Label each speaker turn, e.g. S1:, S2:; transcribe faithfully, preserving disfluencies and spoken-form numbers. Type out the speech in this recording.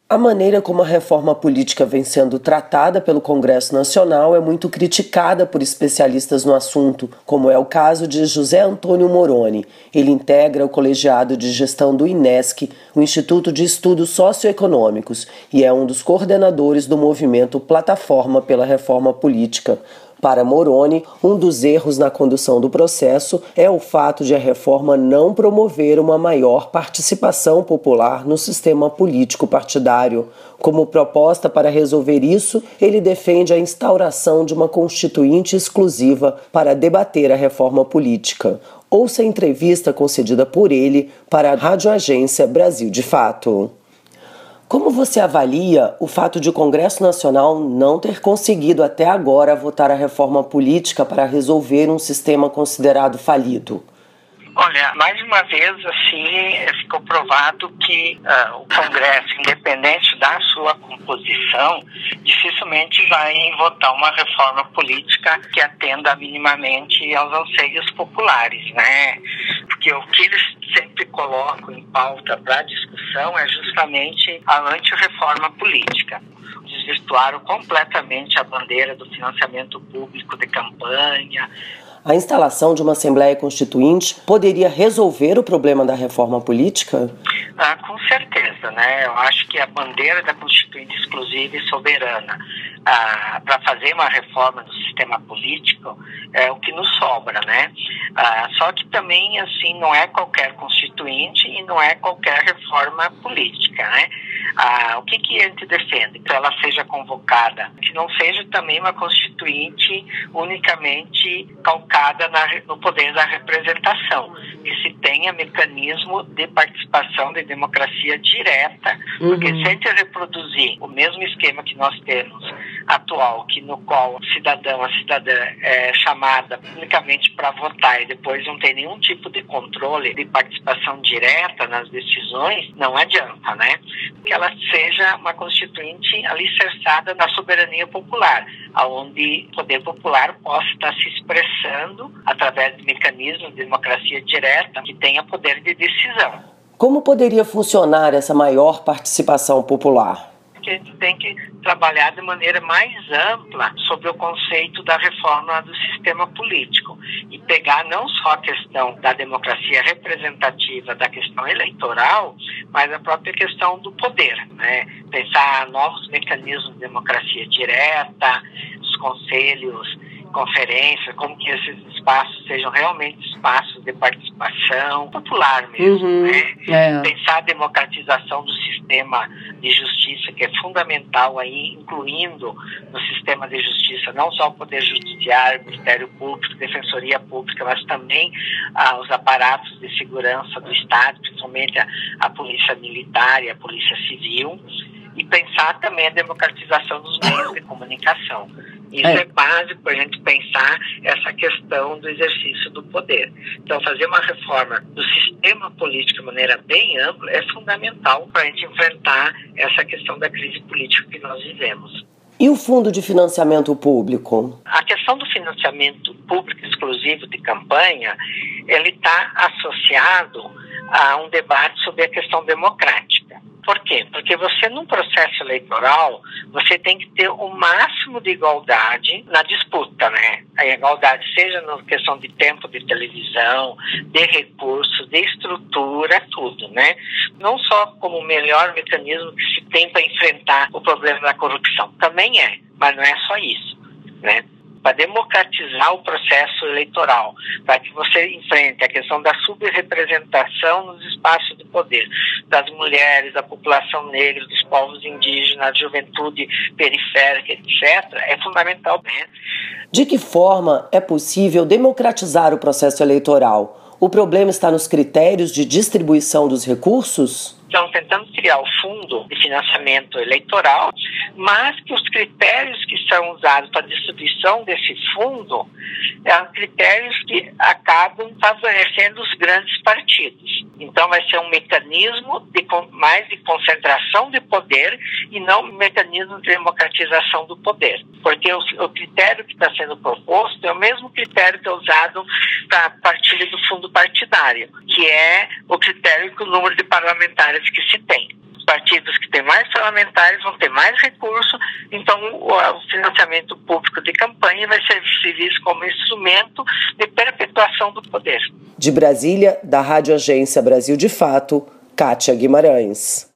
S1: A maneira como a reforma política vem sendo tratada pelo Congresso Nacional é muito criticada por especialistas no assunto, como é o caso de José Antônio Moroni. Ele integra o colegiado de gestão do INESC, o Instituto de Estudos Socioeconômicos, e é um dos coordenadores do movimento Plataforma pela Reforma Política. Para Moroni, um dos erros na condução do processo é o fato de a reforma não promover uma maior participação popular no sistema político partidário. Como proposta para resolver isso, ele defende a instauração de uma constituinte exclusiva para debater a reforma política. Ouça a entrevista concedida por ele para a Rádio Agência Brasil de Fato. Como você avalia o fato de o Congresso Nacional não ter conseguido até agora votar a reforma política para resolver um sistema considerado falido?
S2: Olha, mais uma vez, assim, ficou provado que uh, o Congresso, independente da sua composição, dificilmente vai votar uma reforma política que atenda minimamente aos anseios populares, né? Porque o que eles sempre colocam em pauta para discussão é justamente a antirreforma política. Desvirtuaram completamente a bandeira do financiamento público de campanha.
S1: A instalação de uma Assembleia Constituinte poderia resolver o problema da reforma política?
S2: Ah, com certeza, né? Eu acho que a bandeira da Constituinte exclusiva e soberana ah, para fazer uma reforma do sistema político é o que nos sobra, né? Ah, só que também, assim, não é qualquer Constituinte e não é qualquer reforma política, né? Ah, o que, que a gente defende? Que ela seja convocada, que não seja também uma Constituinte unicamente calcada na, no poder da representação, que se tenha mecanismo de participação de democracia direta, uhum. Porque se a gente reproduzir o mesmo esquema que nós temos atual, que no qual o cidadão, a cidadã é chamada unicamente para votar e depois não tem nenhum tipo de controle de participação direta nas decisões, não adianta, né? Que ela seja uma constituinte alicerçada na soberania popular, onde o poder popular possa estar se expressando através de mecanismos de democracia direta que tenha poder de decisão.
S1: Como poderia funcionar essa maior participação popular?
S2: A gente tem que trabalhar de maneira mais ampla sobre o conceito da reforma do sistema político e pegar não só a questão da democracia representativa, da questão eleitoral, mas a própria questão do poder, né? Pensar novos mecanismos de democracia direta, os conselhos, conferências, como que esses espaços sejam realmente espaços de participação popular mesmo,
S1: uhum,
S2: né?
S1: É.
S2: Pensar a democratização do sistema de justiça, que é fundamental aí, incluindo no sistema de justiça não só o Poder Judiciário, Ministério Público, Defensoria Pública, mas também ah, os aparatos de segurança do Estado, principalmente a, a Polícia Militar e a Polícia Civil, e pensar também a democratização dos meios de comunicação. Isso é, é básico para a gente pensar essa questão do exercício do poder. Então, fazer uma reforma do sistema político de maneira bem ampla é fundamental para a gente enfrentar essa questão da crise política que nós vivemos.
S1: E o Fundo de Financiamento Público?
S2: A questão do financiamento público exclusivo de campanha, ele está associado a um debate sobre a questão democrática. Por quê? Porque você, num processo eleitoral, você tem que ter o máximo de igualdade na disputa, né? A igualdade seja na questão de tempo de televisão, de recursos, de estrutura, tudo, né? Não só como o melhor mecanismo que se tem para enfrentar o problema da corrupção. Também é, mas não é só isso, né? Para democratizar o processo eleitoral, para que você enfrente a questão da subrepresentação nos espaços de poder, das mulheres, da população negra, dos povos indígenas, da juventude periférica, etcétera, é fundamental, né?
S1: De que forma é possível democratizar o processo eleitoral? O problema está nos critérios de distribuição dos recursos?
S2: Estão tentando criar o fundo de financiamento eleitoral, mas que os critérios que são usados para a distribuição desse fundo são critérios que acabam favorecendo os grandes partidos. Então vai ser um mecanismo de, mais de concentração de poder e não um mecanismo de democratização do poder. Porque o, o critério que está sendo proposto é o mesmo critério que é usado para a partilha do fundo partidário, que é o critério que o número de parlamentares que se tem. partidos que têm mais parlamentares vão ter mais recursos, então o, o financiamento público de campanha vai ser visto como instrumento de perpetuação do poder.
S1: De Brasília, da Rádio Agência Brasil de Fato, Kátia Guimarães.